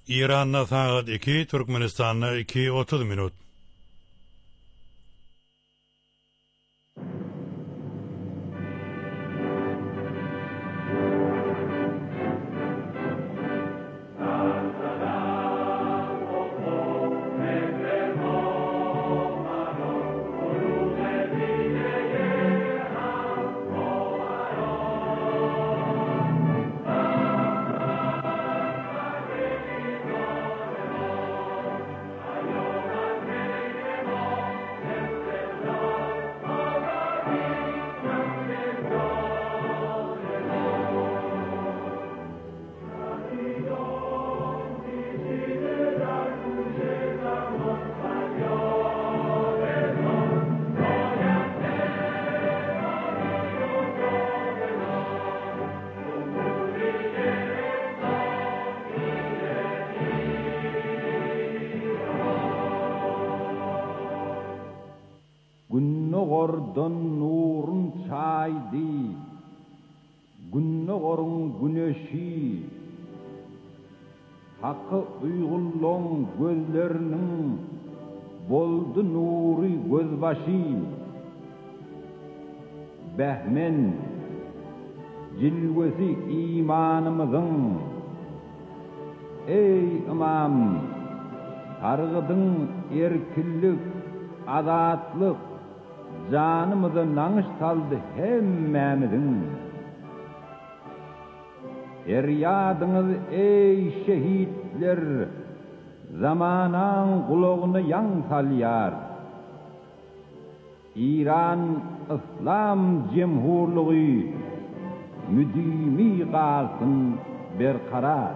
İran'da saat 2, Türkmenistan'da 2:30 minut. Günnogordan nurun çaydı, günnogorun güneşi, hakkı uygulon gözlerinin boldu nuri gözbaşı, behmen cilvesi imanımızın, ey imam, targıdın erkillik, azatlık, canımızı nanış saldı hemmemizin. Eryadınız ey şehitler, zamanan kulağını yan salyar. İran İslam Cemhurluğu müdimi kalsın berkarar.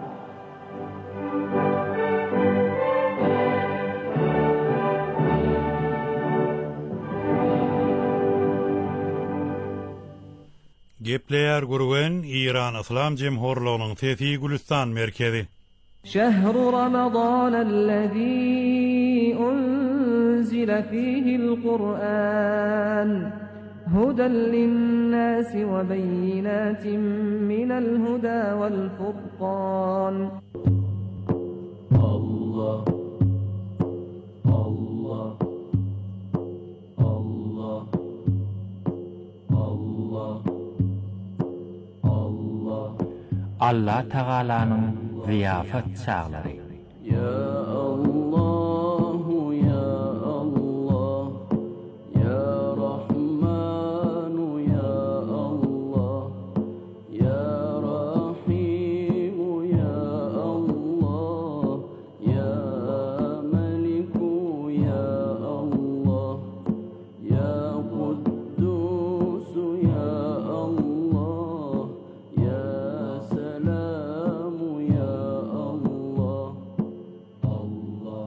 Gepleyer gurgen İran İslam Cemhurluğu'nun Fethi Gülistan merkezi. شهر رمضان الذي أنزل فيه القرآن هدى للناس وبينات من الهدى والفرقان. الله الله الله الله الله Allah Teala'nın ziyafet çağları. Ya Allah, ya Allah, ya Rahman, ya Allah, ya Rahim, ya Allah, ya Malik, ya Allah, ya Kuddus, ya Allah, ya Salam, ya Allah, Allah.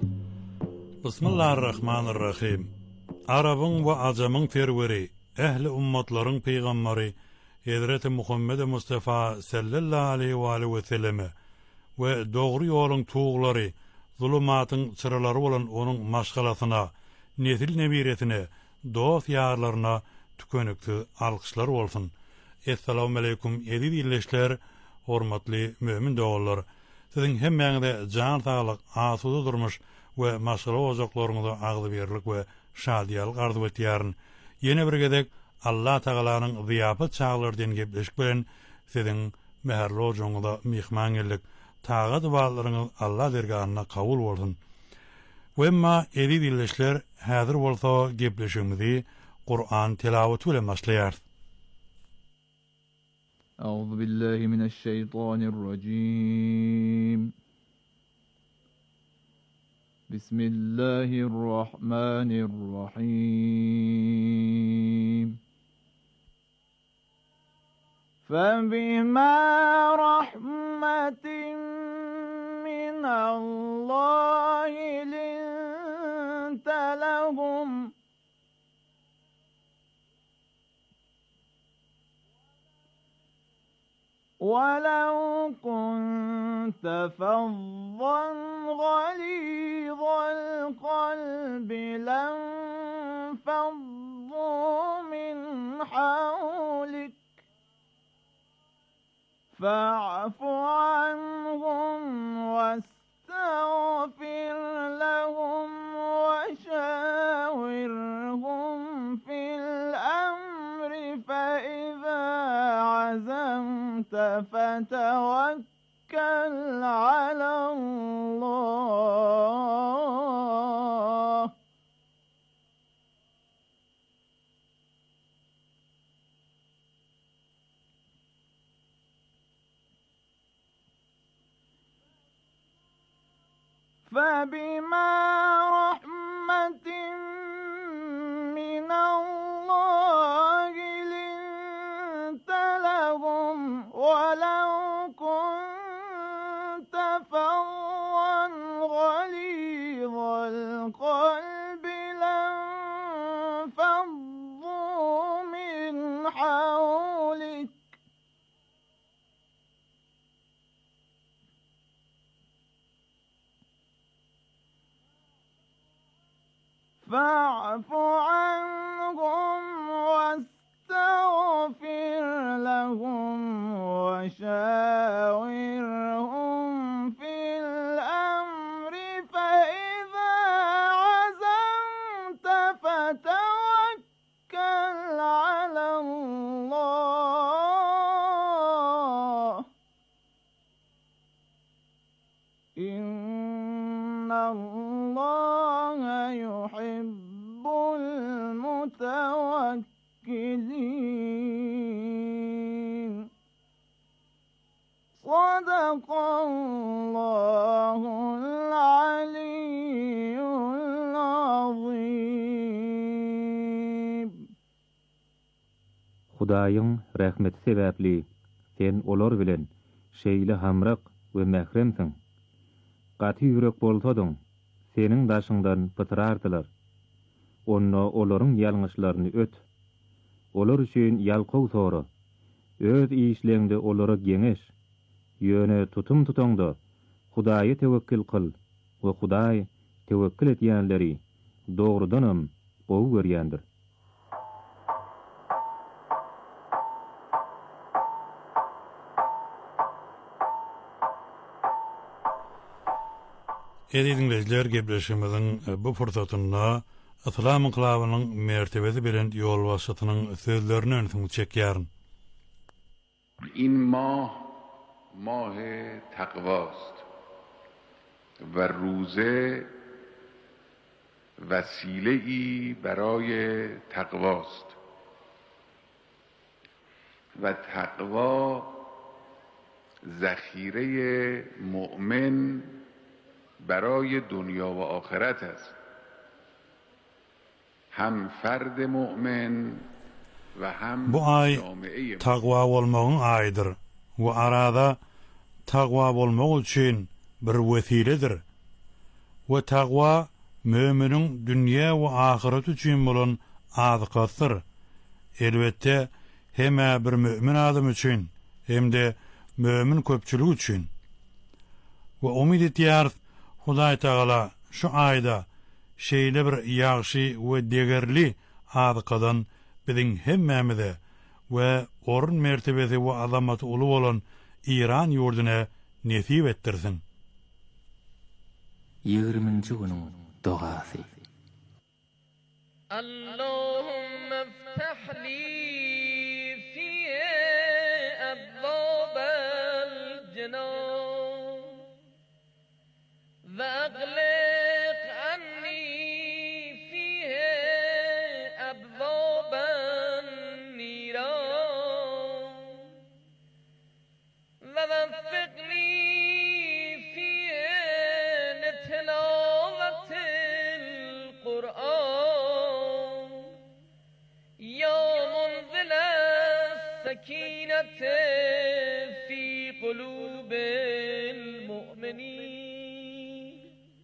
Bismillahirrahmanirrahim. Arabın ve acamın terveri, ehli ummatların peygamberi, Hazreti Muhammed Mustafa sallallahu aleyhi ve selleme ve doğru yolun tuğları, zulümatın çıraları olan onun maşgalasına, nesil nebiretine, dost yarlarına tükönüktü alkışlar olsun. Esselamu aleyküm edid illeşler, hormatly mümin doğullar. Sizin hemmeňizde can sağlık, asuda durmuş ve maşgala ozaklarınızda ağzı birlik ve şadiyalık arzu etýäryn. Yine bir gedek Allah Teala'nın ziyafet çağlardan gepleşik bilen sizin meherli ojuňyzda mihman geldik. Tağa dualarınız Allah dergahına kabul bolsun. Ve emma edid illeşler häzir bolsa gepleşigimizi Kur'an tilawaty bilen başlaýar. أعوذ بالله من الشيطان الرجيم بسم الله الرحمن الرحيم فبما رحمة من الله لنت لهم ولو كنت فظا غليظ القلب لانفضوا من حولك فاعف عنهم فتوكل على الله فبما رحمة من الله لنت لهم ولو كنت فظا غليظ القلب لانفضوا من حولك فاعف عنهم واستغفر لهم وشاورهم في الأمر فإذا عزمت فتوكل على الله إن الله يحب المتوكلين صدق الله العلي العظيم Hudaýyň rahmeti sebäpli sen olar bilen şeýle hamrak we mähremsiň. Gaty ýürek bolsadyň, seniň daşyňdan pytyrardylar. Onda olaryň ýalňyşlaryny öt. Olar üçin ýalqaw sora. Öz işleňde olara geňeş. Ýöne tutum tutanda Hudaýa tewekkül kıl we Hudaý tewekkül etýänleri dogrudanam bow görýändir. Dinleyijiler, gepleşigimiziň bu fursatynda İslam inqilabynyň mertebesi bilen ýol başlatynyň sözlerini öňüňe çekýäryn. این ماه ماه تقواست و روزه وسیله‌ای برای تقواست و تقوا ذخیره مؤمن برای دنیا و آخرت است. هم فرد مؤمن Bu ay taqwa bolmagyň aýdyr we arada taqwa bolmak üçin bir wesiledir. We taqwa müminiň dünýä we ahiret üçin bolan azykdyr. Elbetde hemme bir mümin adam üçin, hemde mümin köpçülik üçin. We umid etýär Hudaý Taala şu aýda şeýle bir ýagşy we degerli azykadan biziň hemmemize we orun mertebesi we azamaty uly bolan İran ýurduna nesip etdirsin. 20-nji günüň dogasy. Allahumma iftah li fi abwab al-jinan wa aghliq anni fiha abwab an-niran wa waffiqni fiha litilawati al-Qur'an ya munzil as-sakinati fi qulubil mu'minin.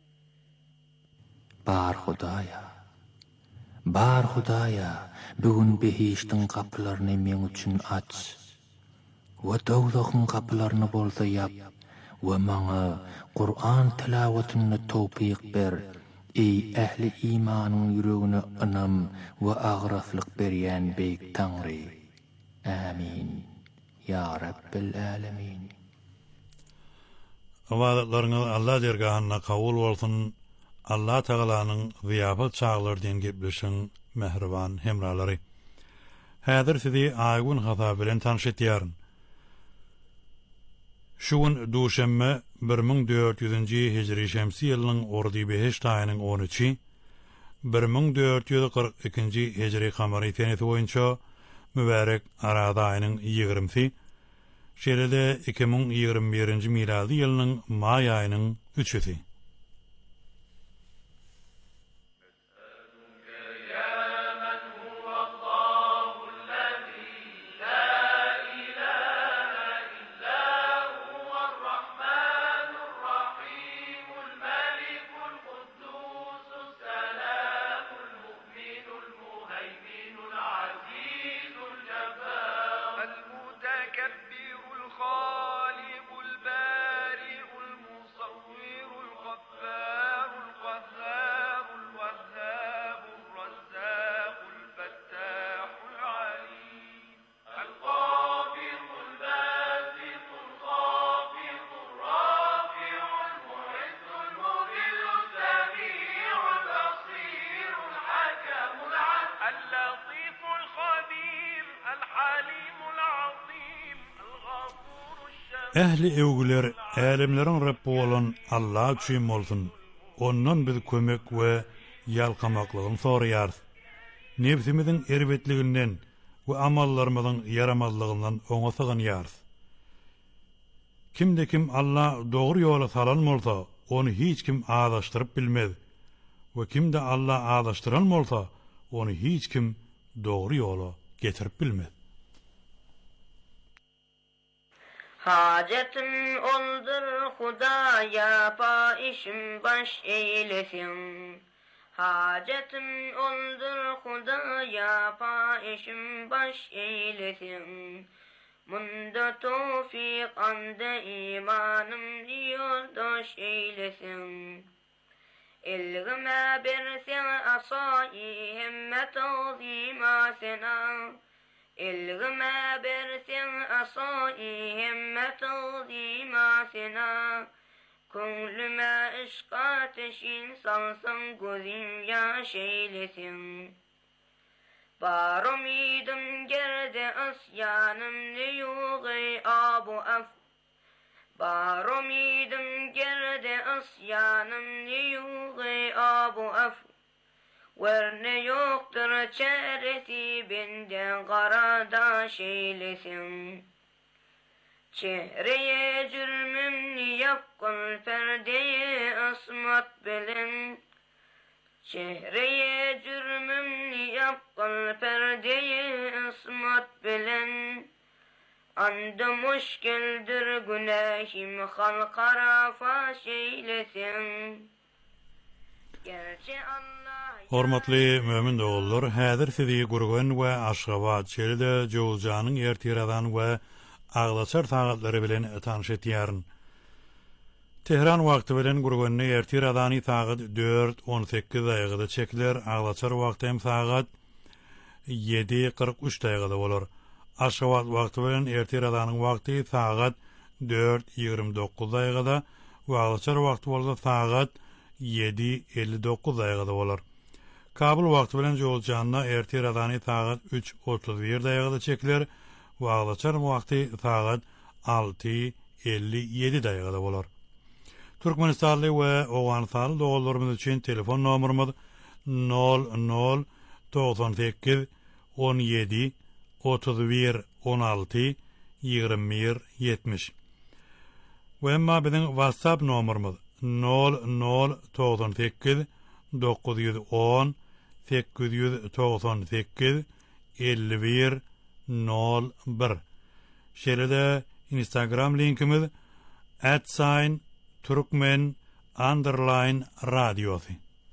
Bar Hudaýa, bugün behiştiň kapylaryny men üçin aç. We dowlagyň kapylaryny bolsa ýap we maňa Qur'an tilawatyny tawpik ber. Ey ähli imanyň ýüregine ynam we agraslyk berýän beýik Tangry. Amin. Ya Rabbil alamin. Awatlaryňyz Allah dergahyna kabul bolsun. Allah Taalanyň ziýafat çaglardyň gepleşiň mehriban hemralary. Häzir sizi aýgün hata bilen tanış etýärin. Şuun duşemme 1400-nji hijri şemsi ýylynyň ordy beş taýynyň 13-i 1442-nji hijri kamary teneti boýunça mübarek arada aýynyň 20-si şeýle-de 2021-nji miladi ýylynyň may aýynyň 3-si. Ähli ewgiler älemleriň Rabbi bolan Allah üçin bolsun. Ondan biz kömek we ýalkamaklygyny soraýar. Nefsimiziň erbetliginden we amallarymyzyň yaramazlygyndan oňa syganýar. Kimde kim Allah dogry ýola salan bolsa, onu hiç kim adaşdyryp bilmez. We kimde Allah adaşdyran bolsa, onu hiç kim dogry ýola getirip bilmez. Hacetim oldur Hudaya, pa işim baş eylesin. Hacetim oldur Hudaya, pa işim baş eylesin. Munda tevfik anda imanım yoldaş eylesin. Elgime bersen asai himmet azima sena. Elgime bersen asai himmet azima sena. Könlüme ışk ateşin salsın gözüm yaş eylesin. Bar umidim gerde asyanım ne yuğay abu af. Bar umidim gerde asyanım ne yuğay abu af. Verne yoktur çaresi benden karadaş eylesin. Çehreye cürmümni yapkın perdeye asmat bilen. Çehreye cürmümni yapkın perdeye asmat bilen. Anda müşkildir günahim halkara faş eylesin. Hormatly mömin dogullar, häzir sizi Gurgan we Aşgabat şeýle Jowjanyň ertiradan we Aglaçar taгаtlary bilen tanyş etýäryn. Tehran wagty bilen Gurganyň ertiradany tagat 4:18 daýgada çekiler, Aglaçar wagty hem tagat 7:43 daýgada bolar. Aşgabat wagty bilen ertiradanyň wagty tagat 4:29 daýgada we Aglaçar wagty bolsa tagat 7:59 daýgada bolar. Kabul wagty bilen Jowjanyň ertiradany tagat 3:31 daýgada çekiler. Waglaçar wagty tagat 6:57 daýgada bolar. Türkmenistanly we Owganystan dogullarymyz üçin telefon nomerimiz 0098 17 31 16 21 70. We emma biziň WhatsApp nomerimiz 0098 910 898 51 01. Şeýle-de Instagram linkimiz @Turkmen_radiosi.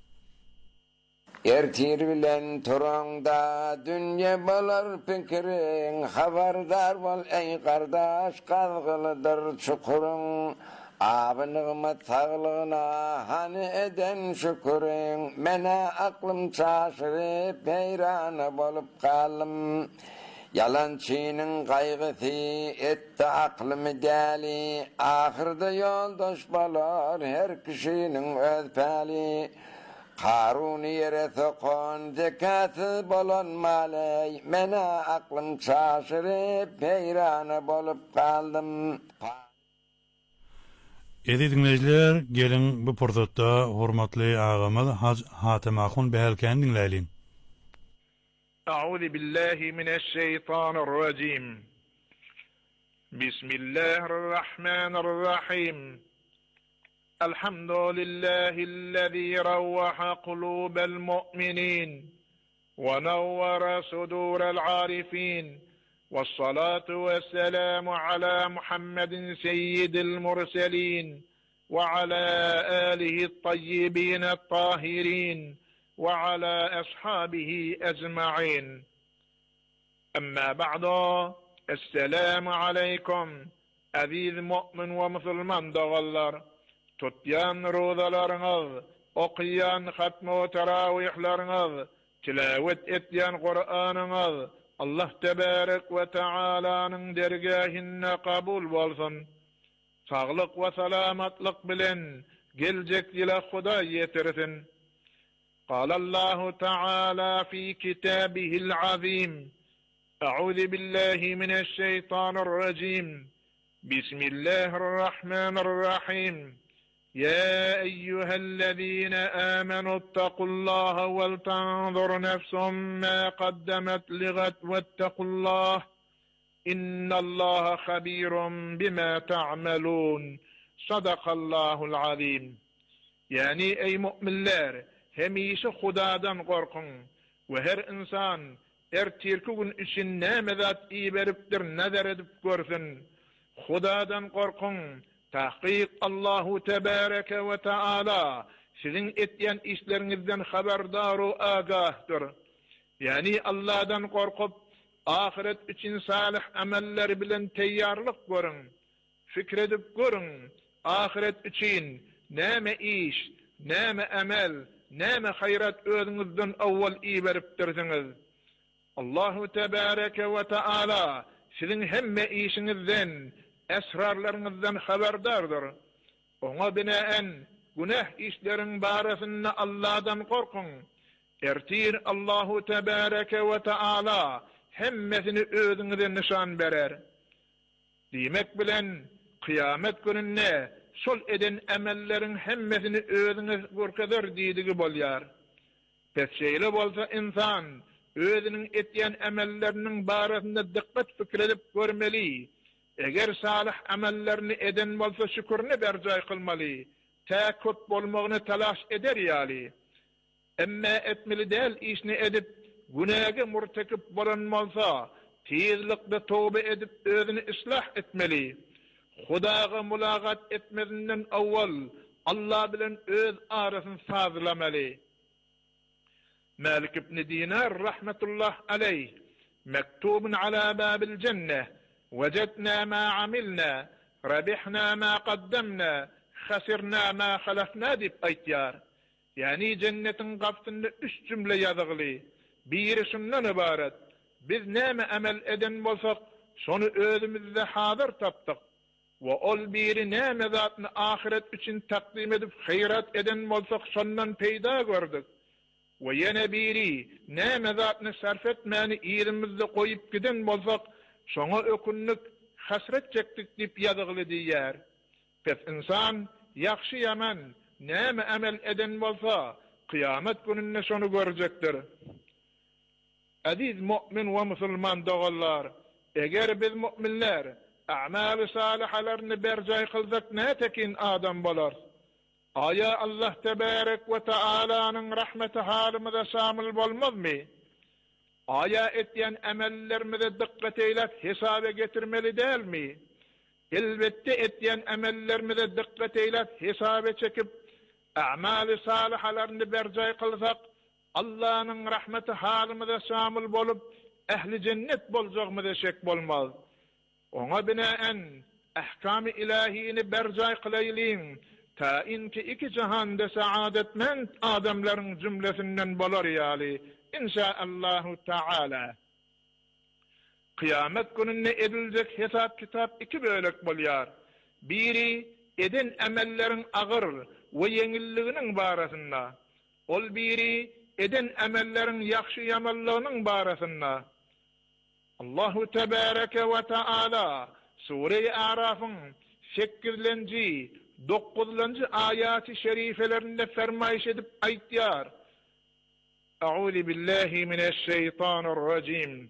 Ertir bilen torangda dünýe bolar pikirin, habardar bol ey kardaş, kazgılıdır çukurun. Abınığıma tağlığına hani eden şükürün, mene aklım çaşırıp peyrana bolup kalım. Yalançının kaygısı etti aklımı deli, ahırda yoldaş bolar her kişinin öz pali. Karuni yere sokon zekatı bolon malay, mene aklım çaşırıp peyrana bolup kaldım. Edi dinleyiciler, gelin bu pursatda hormatly ağamyz Hatem Ahun behelken dinleýin. أعوذ بالله من الشيطان الرجيم بسم الله الرحمن الرحيم الحمد لله الذي روح قلوب المؤمنين ونور صدور العارفين والصلاة والسلام على محمد سيد المرسلين وعلى آله الطيبين الطاهرين وعلى أصحابه أجمعين أما بعد السلام عليكم أذيذ مؤمن ومسلمان دغلر تطيان روضلرنغ أقيان ختم وتراويحلرنغ تلاوت اتيان قرآنغ الله تبارك وتعالى درجاهن قبول bolsun sağlık ve selamatlık bilen gelecek ila Huda yetirsin. قال الله تعالى في كتابه العظيم أعوذ بالله من الشيطان الرجيم بسم الله الرحمن الرحيم يا أيها الذين آمنوا اتقوا الله ولتنظر نفس ما قدمت لغد واتقوا الله إن الله خبير بما تعملون صدق الله العظيم. يعني أي مؤمنler hemişe Hudadan korkun ve her insan ertirkugün için nämedat iyi beripdir nazar edip görsün. Hudadan korkun. Tahqiq Allahu Tebareke ve Teala sizin etyen işlerinizden haberdar ve agahdır. Yani Allah'dan korkup ahiret için salih ameller bilen teyyarlık görün. Fikredip görün. Ahiret için näme iş, näme amel, näme hayrat özünüzden awval iyi beripdirsiňiz. Allahu Tebareke ve Teala sizin hemme işinizden esrarlarınızdan haberdardır. Ona binaen günah işlerin barasında Allah'dan korkun. Ertir Allahu Tebareke ve Teala hemmesini özünüze nişan berer. Demek bilen kıyamet gününde sol eden emellerin hemmesini özünüz görkezler diýdigi bolýar. Pesşeyle bolsa insan özünün etýän emellerinin barasında dikkat fikredip görmeli. Eger salih amellerini eden bolsa şükürni berjay kılmaly. Täkut bolmagyny talaş eder ýaly. Emma etmeli däl işni edip günäge murtekip bolan bolsa tezlikde tövbe edip özüni islah etmeli. Hudaga mulagat etmedinden awval Allah bilen öz arasyny sazlamaly. Malik ibn Dinar rahmetullah aleyh mektubun ala babil cenneh وجدنا ما عملنا ربحنا ما قدمنا خسرنا ما خلفنا dip aýtýar. Yani cennetin gapsynda 3 cümle ýazyly. Biri şundan ibaret: biz näme amel eden bolsak, şonu özümizde hazır tapdyk. Ve ol biri näme zatny ahiret üçin takdim edip hayrat eden bolsak, şondan peýda gördük. Ve ýene biri näme zatny sarf etmäni ýerimizde goýup giden bolsak, şoňa ökünlük hasret çekdik dip ýazyly diýär. Pes insan ýaxşy ýaman näme amel eden bolsa, kıyamet gününde şonu görecekdir. Aziz mu'min ve musulman dogallar, eger biz mu'minler a'mal-ı salihalaryny berjay kılsak nätekin adam bolar? Aya Allah Tebarek ve Teala'nın rahmeti halimize şamil bolmazmy? Aya etyen emellerimize dikkat eylep hesaba getirmeli dälmi? Elbette etyen emellerimize dikkat eylep hesaba çekip a'mal-ı salihalaryny berjay kılsak Allah'ın rahmeti halimize şamil bolup ehli cennet bolacağımıza şek bolmaz. Ona binaen ahkam-ı ilahiyini berjay kılaylin ta inki iki cihanda saadetmend adamların cümlesinden bolar ýaly. İnşaallahu Teala. Kıyamet gününde edilecek hesap kitap iki bölek bolýar. Biri eden emellerin agyr we yeňilliginiň barasynda. Ol biri eden emellerin ýaxşy ýamanlygynyň barasynda. Allahu Tebareke ve Teala Sure-i Araf'ın 8-nji 9-njy ayat-ı şerifelerinde fermayş edip aýtýar. Euzu billahi mineşşeytanirracim.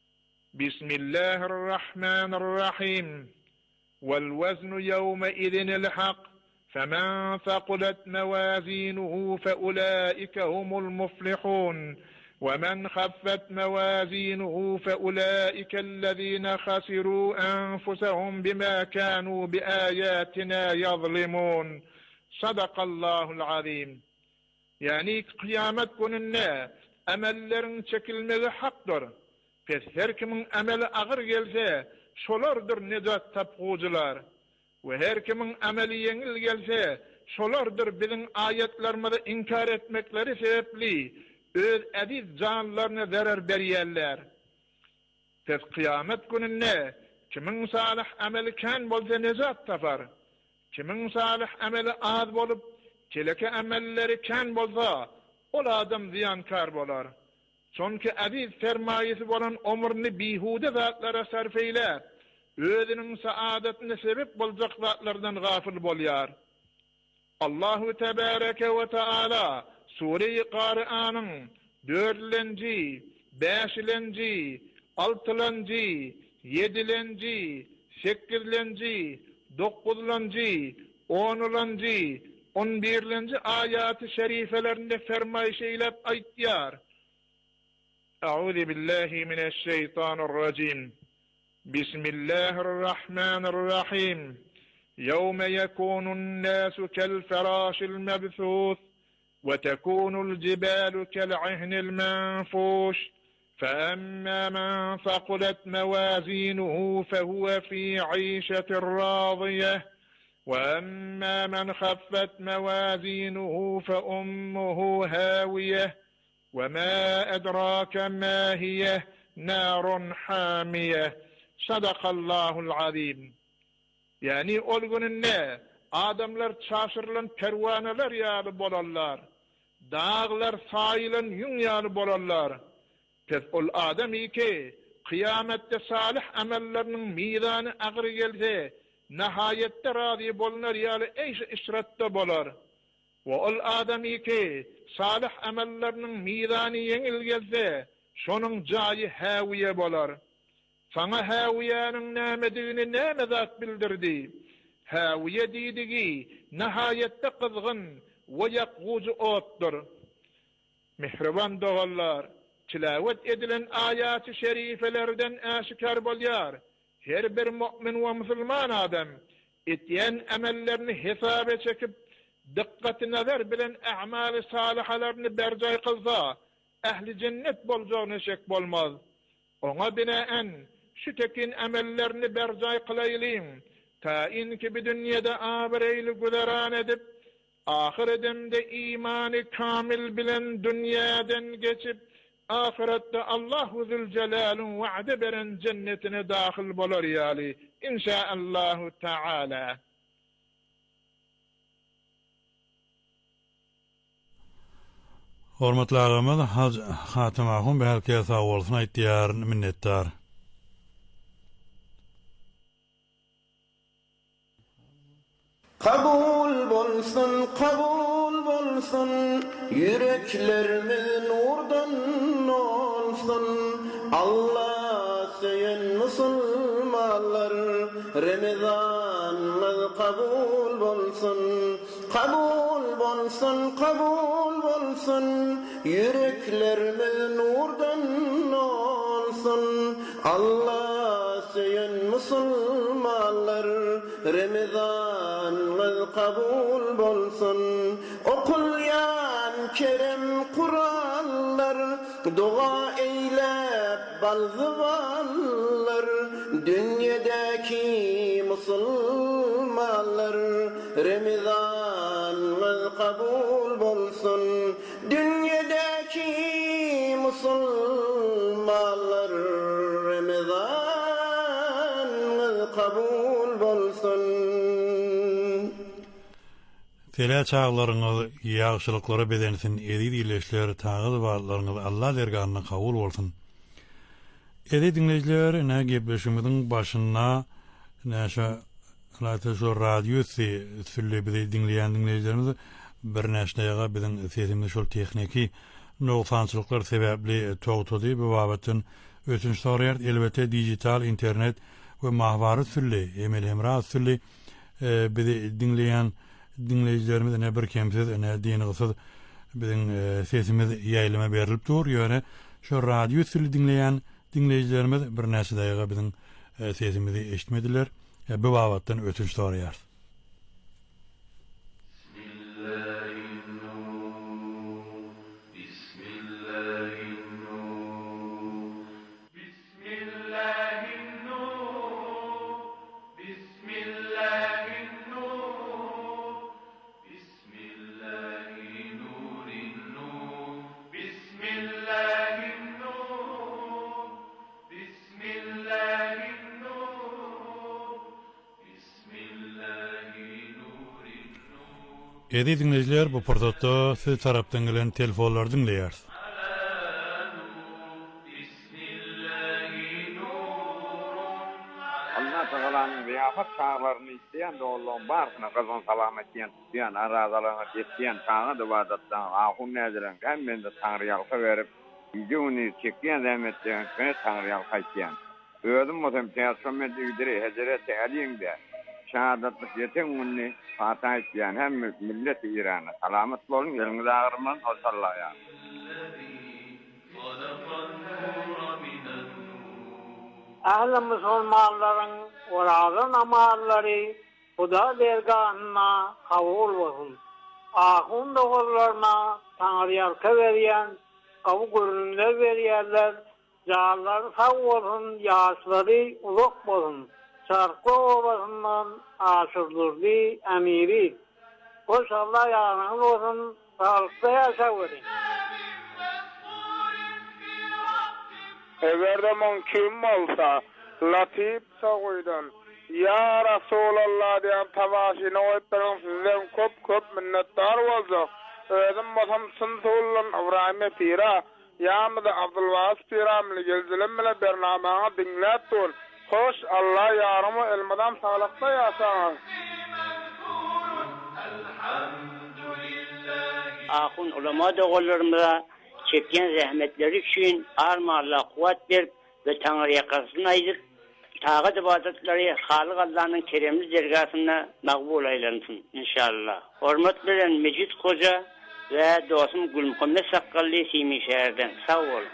Bismillahirrahmanirrahim. Vel veznu yevme idinil hak. فمن ثقلت موازينه فأولئك هم المفلحون ومن خفت موازينه فأولئك الذين خسروا أنفسهم بما كانوا بآياتنا يظلمون صدق الله العظيم. Yani kıyamet gününde emellerin çekilmesi haktır. Her kimin ameli ağır gelse şolardır necat tapgucular. Ve her kimin ameli yengil gelse şolardır bizim ayetlerimizi inkar etmekleri sebepli öz aziz canlarına zarar berýärler. Kıyamet gününde kimin salih ameli kan bolsa necat tapar. Kimin salih ameli az bolup keleke amelleri kan bolsa ol adam ziyankar bolar. Çünkü aziz sermayesi bolan ömrüni bihude zatlara sarf eýler. Özünün saadetine sebep boljak zatlardan gafil bolýar. Allahu Tebareke ve Teala Sure-i Qur'anyň 4-nji, 5-nji, 6-nji, 7-nji, 8-nji, 9-nji, 10-nji, 11-nji ayat-ı şerifelerinde fermayş eýlep aýtýar. Euzu billahi mineşşeytanirracim. Bismillahirrahmanirrahim. Yevme yekunun nasu kel ferâşil mebthûth ve tekunul cibalu kel ihnil menfuş. فأما من ثقلت موازينه فهو في عيشة راضية وأما من خفت موازينه فأمه هاوية وما أدراك ما هي نار حامية صدق الله العظيم. Yani ol gününde adamlar çaşırlan pervaneler ýaly bolarlar. Dağlar saýlan ýün ýaly bolarlar. Ol adam iki kıyamette salih amellerinin mizanı ağır gelse nihayette razı bolunar ýaly işratta bolar. Ve ol adam iki salih amellerinin mizanı yeňil gelse şonun jaýy hawiye bolar. Sana hawiýanyň nämedigini näme zat bildirdi? Hawiye diýdigi nihayette kızgın ve ýakguzy otdur. Mihriban dogallar, tilavet edilen ayat-ı şerifelerden aşikar bolýar. Her bir mu'min we musulman adam etýän amellerini hesabe çekip dikkati nazar bilen a'mal-ı salihalaryny berjay kılsa ehli cennet boljagyna şek bolmaz. Oňa binaen şu tekin amellerini berjay kılaýlyň taýin ki bu dünýede abireýli güleran edip ahir edemde imany kamil bilen dünýäden geçip ahirette Allahu Zülcelal'ın vaadi beren cennetine dahil bolar ýaly inşaallahu taala. Hormatly agamy, Hatim agam belki sağ bolsun aýtýar, minnetdar. Kabul bolsun, yüreklerimiz nurdan olsun. Allah söyün musulmanlar, Ramazanımız kabul bolsun. Kabul bolsun, yüreklerimiz nurdan olsun. Allah söyün musulmanlar, Ramazanımız kabul bolsun. Okulyan kerem Kur'anlar, dua eylep balzıvanlar, dünyadaki musulmanlar, Ramazanımız kabul bolsun. Dünyadaki musulmanlar, Ramazanımız kabul bolsun. Tele çağlaryňyz ýagşylyklary bedensin, edip ileşler taýyl barlaryňyz Allah derganyna kabul bolsun. Edi dinleýijiler, näge beşimiziň başyna näşe Zaten şu radyo sülle bizi dinleyen dinleyicilerimiz bir näşnäge bizim sesimiz şol texniki noksançylyklar sebäpli toğutudy bu babatyn ötünç soraýar elbette dijital internet we mahbary sülle emel hemra sülle bizi dinleyen dinleyicilerimiz ne bir kemsiz ne diňiňsiz bizim sesimiz ýaýlama berilip dur ýöne şu radyo sülle dinleyen dinleyicilerimiz bir näçe daýga bizim sesimizi eşitmediler. Bu babatdan ötünç soraýar. Edi dinleyiciler bu portatta siz tarapdan gelen telefonlar dinleýär. Allah Teala'nın ziyafat çağlarını isteyen de Allah'ın barkına kazan salametiyen tutuyan, arazalarına geçtiyen Tanrı duvadattan ahun nediren hemen de Tanrı yalka verip yüceğini çektiyen zahmetleyen Tanrı yalka isteyen. Ödüm mutem teyassümmeti üdiri heceret-i aliyinde şahadatlık yeten munni Fatih isteyen hem millet-i İran'a salametli olun yerinize ağırman olsallah ya. Ahli musulmanların orazı namazları Huda dergahına kabul olsun. Ahun doğullarına Tanrı yarka veriyen, kavu görünümler veriyenler, canları sağ olsun, yaşları uzak olsun. Çarklı obasından aşırılırdı emiri. Koşallah yarınız olsun, sağlıkta yaşa verin. Everde kim olsa Latif Soğuy'dan Ya Resulallah diyen tavaşini oyplarım sizden köp minnettar olacak. Özüm basam sıntıullan İbrahim'e pira Yağmıda Abdülvahis piramili gelzilim bile bernamana dinlettun. Hoş Allah yarımı elmadan sağlıkta yaşa. Ahun ulama doğullarımda çeken zahmetleri için armağanla kuvvet verip ve Tanrı'ya karşısına ayırıp tağıt ibadetleri Halık Allah'ın keremli dergasına makbul aylansın inşallah. Hormat bilen Mecit Koca ve dostum Gülmuhammed Sakkalli Simi şehirden sağ olun.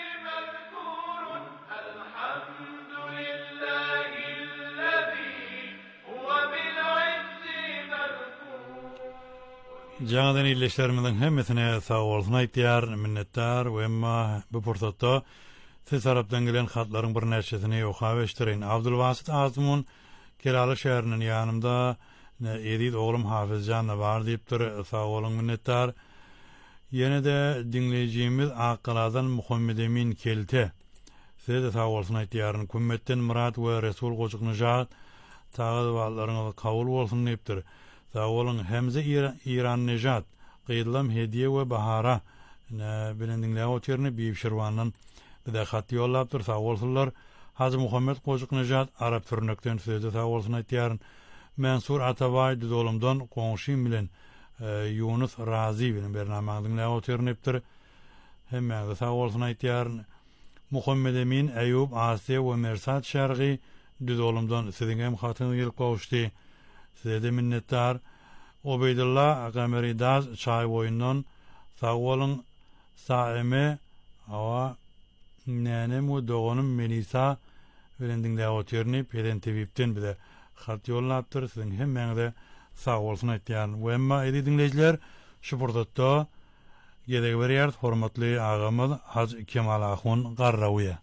Jaňadan illeşlerimizden hemmesine sağ olsun aýtýar, minnettar we emma bu portatda siz tarapdan gelen hatlaryň bir näçesini ýokap eşdirin. Abdülwasit Azmun Kerala şäheriniň ýanymda edit oglum Hafizjan bar diýipdir. Sağ olun, minnettar. Ýene de dinleýijimiz Aqaladan Muhammed Emin Kelte. Siz de sağ olsun aýtýar. Kummetden Murat we Resul Goçuknujat taýyr wagtlaryňyz kabul bolsun diýipdir. Sağ olun. Hemze İran Nejat Qydylam hediye we bahara bilendinler oterini Biyip Şirvandan bir de hat ýollapdyr. Sağ bolsunlar. Hazır Muhammed Goçuknujat Arap türnekden sözde sağ bolsun aýtýar. Mansur Atabay dozolumdan goňşym bilen Yunus Razi bilen bernamanyň oterini hemme sağ bolsun aýtýar. Muhammed Emin Eýub Asiýe we Mersat Şergi dozolumdan siziň hem hatyňyz gelip gowuşdy. Size de minnettar. Obeydullah Agameri Daz çay boyundan sağ olun. Saime hava nenem ve doğunum Melisa verendinler oterini peden tevipten bir de hat yollapdyr. Sizin hemmeňize sağ olsun aýtýar. We emma edi dinleýijiler şu portatda gedek berýär hormatly agamyz Hacı Kemal Ahun Garrawiýa.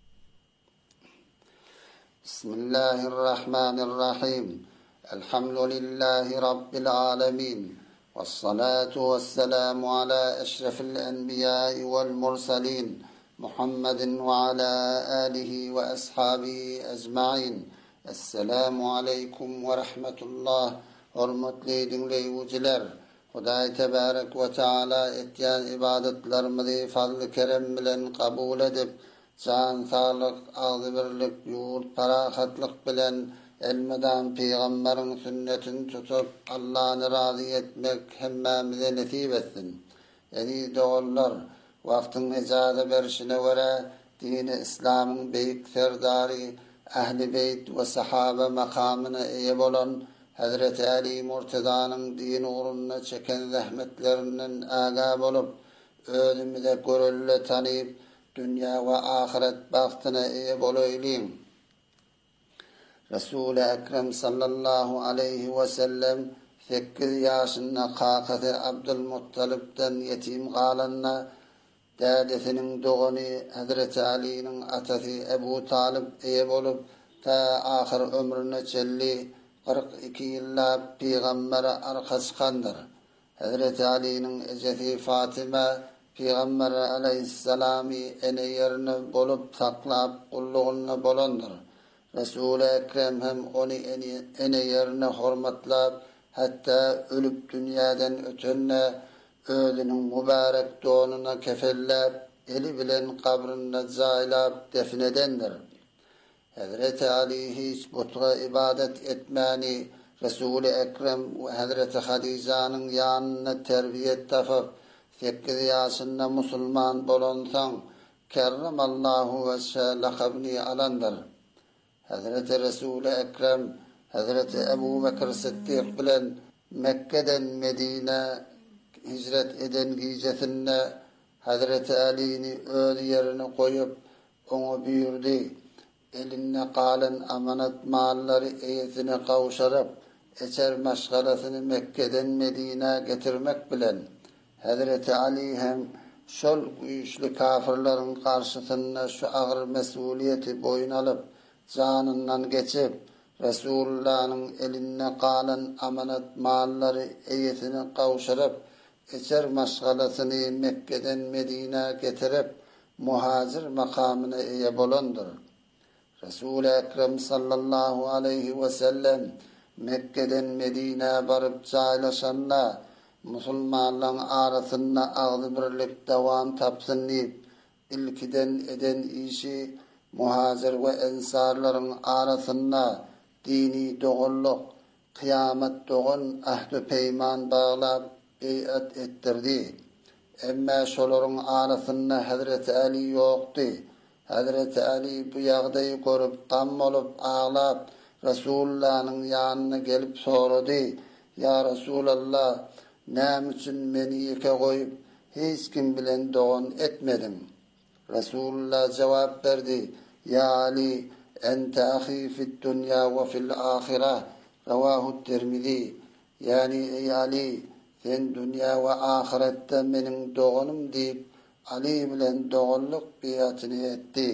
Bismillahirrahmanirrahim. الحمد لله رب العالمين والصلاة والسلام على أشرف الأنبياء والمرسلين محمد وعلى آله وأصحابه أجمعين. السلام عليكم ورحمة الله. Hürmetli dinleyiciler, Hudaý Tebarek ve Teala etýän ibadetlerimizi fazly kerem bilen kabul edip, can sağlyk, agzybirlik, ýurt parahatlyk bilen elmeden peygamberin sünnetini tutup Allah'ını razı etmek hemmemize nasip etsin. Edi doğullar, vaktin icazı berişine göre dini İslam'ın büyük serdari, Ehl-i Beyt ve sahabe makamına iyi olan Hazreti Ali Murtaza'nın din uğruna çeken zahmetlerinden agab olup, özümüze görülle tanıyıp, dünya ve ahiret bahtına iyi boloyliyim. Resul-i Ekrem sallallahu aleyhi ve sellem 8 yaşında kakati Abdülmuttalib'den yetim kalanına, dədesinin doğunu Hazreti Ali'nin atası Ebu Talib eyib olup, ta ahir ömrüne çelli 42 yılla Peygamber'e arkaskandır. Hazreti Ali'nin ecesi Fatıma, Peygamber'e aleyhisselami ene yerini bolup saklap kulluğuna bolandır. Resul-i Ekrem hem onu ene yerine hormatlap, hatta ölüp dünyadan ötönne özünün mübarek doğununa kefellep, eli bilen kabrına zaylap defnedendir. Hazreti Ali hiç butğa ibadet etmeni, Resul-i Ekrem ve Hazreti Hadiza'nın yanına terbiyet tapıp, 8 yaşında Müslüman bolonsan, kerremallahu veşe lakabni alandır. Hazreti Resul-i Ekrem, Hazreti Ebu Bekir Sıddık bilen Mekke'den Medine hicret eden gecesinde Hazreti Ali'ni öz yerine koyup onu buyurdu. Eline kalan amanet malları eyesine kavuşarıp eçer meşgalesini Mekke'den Medine getirmek bilen Hazreti Ali hem şol güçlü kafirlerin karşısında şu ağır mesuliyeti boyun alıp canından geçip Resulullah'ın eline kalan amanet malları eyesine kavuşarıp eçer meşgalesini Mekke'den Medine getirip muhacir makamına eye bolandır. Resul-i Ekrem sallallahu aleyhi ve sellem Mekke'den Medine barıp caylaşanla Müslümanların arasında ağlı birlik devam tapsın deyip ilkiden eden işi muhacir ve ensarların arasında dini doğulluk, kıyamet doğun ahd-ı peyman bağlap beyat ettirdi. Emme şoların arasında Hazreti Ali yoktu. Hazreti Ali bu yağdayı görüp tam olup ağlap Resulullah'ın yanına gelip sorudu. Ya Resulallah, nem için beni yıka koyup hiç kim bilen doğun etmedim. Resulullah cevap verdi. Ya Ali, ente ahi fid dünya ve fil ahireh. Ravahu Tirmizi. Yani ey Ali, sen dünya ve ahirette benim doğunum deyip Ali bilen doğulluk beyatını etti.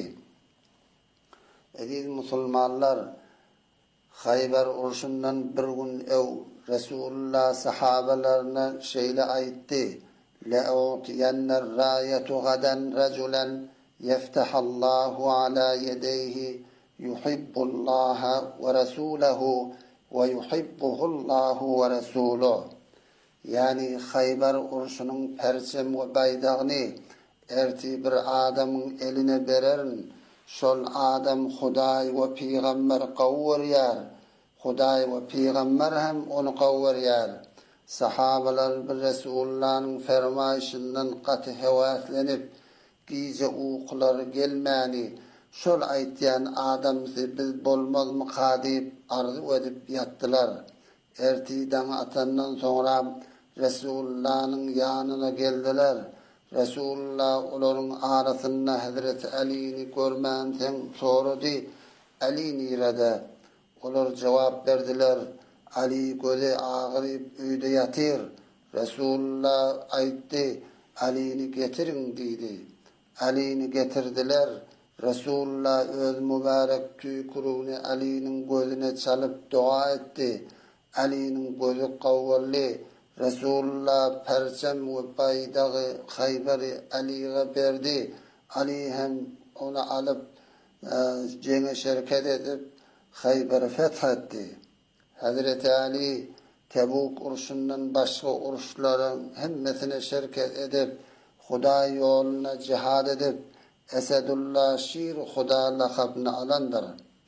Aziz Müslümanlar, Hayber uruşundan bir gün ev Resulullah sahabelerine şeyle aytti. لَأُعْتِيَنَّ الرَّايَةُ غَدًا رَجُلًا يَفْتَحَ اللّٰهُ عَلَى يَدَيْهِ يُحِبُّ اللّٰهَ وَرَسُولَهُ وَيُحِبُّهُ اللّٰهُ وَرَسُولُهُ. Yani Hayber uruşunun perçem ve baydağını erti bir adamın eline bererin. Şol adam Huday ve Peygamber kavur yer. Huday ve Peygamber hem onu kavur yer. Sahabeler bir Resulullah'ın fermayışından katı hevaslenip giyce uykuları gelmeni şol aytyan adamsı biz bolmaz mı kadip arzu edip yattılar. Ertiden atandan sonra Resulullah'ın yanına geldiler. Resulullah onların arasında Hazreti Ali'ni görmenden sorudu. Ali nerede? Onlar cevap verdiler. Ali göze ağrıyıp üyde yatır. Resulullah aytti. Ali'ni getirin dedi. Ali'ni getirdiler. Resulullah öz mübarek tüy kurunu Ali'nin gözüne çalıp dua etti. Ali'nin gözü kavvalli. Resulullah perçem ve baydağı Hayber'i Ali'ye verdi. Ali hem onu alıp cenge şirket edip Hayber'i fethetti. Hazreti Ali Tebuk uruşundan başka uruşların hemmesine şirket edip Huda yoluna cihad edip Esedullah Şir Huda lakabını alandır.